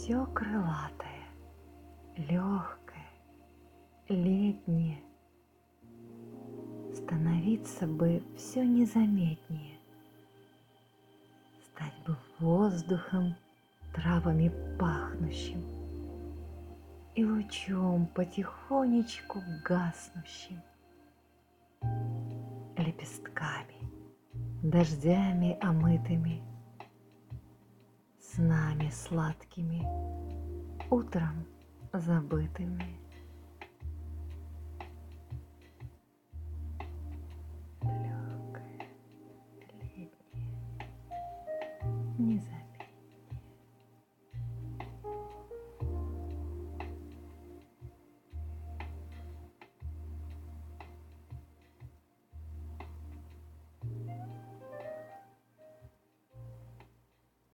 все крылатое, легкое, летнее. Становиться бы все незаметнее, стать бы воздухом, травами пахнущим и лучом потихонечку гаснущим, лепестками, дождями омытыми, снами сладкими, утром забытыми.